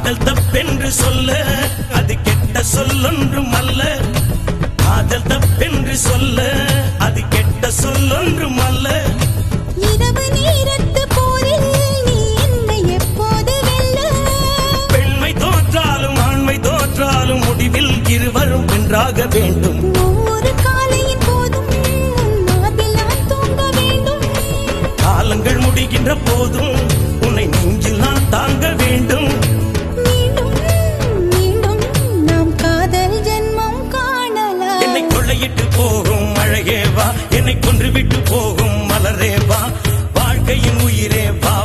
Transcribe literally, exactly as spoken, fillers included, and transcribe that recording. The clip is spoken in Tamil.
காதல் தப்பென்று சொல்ல அது கெட்ட சொல்லொன்றும் அல்ல. காதல் தப்பென்று சொல்ல அது கெட்ட சொல்லொன்றும் அல்ல. இரவு நேரத்து போரில் நீ என்னை எப்போது வெல்ல? பெண்மை தோற்றாலும் ஆண்மை தோற்றாலும் முடிவில் இருவரும் வென்றாக வேண்டும். ஒவ்வொரு காலையின் போதும் உன் மார்பில் நான் தூங்க வேண்டும். காலங்கள் முடிகின்ற போதும் உன்னை நெஞ்சில் நான் தாங்க வேண்டும். மீண்டும் மீண்டும் நாம் காதல் ஜென்மம் காணலாம். என்னை கொள்ளையிட்டு போகும் அழகே வா, என்னை கொன்று விட்டு போகும் மலரே வா, வாழ்க்கையின் உயிரே வா.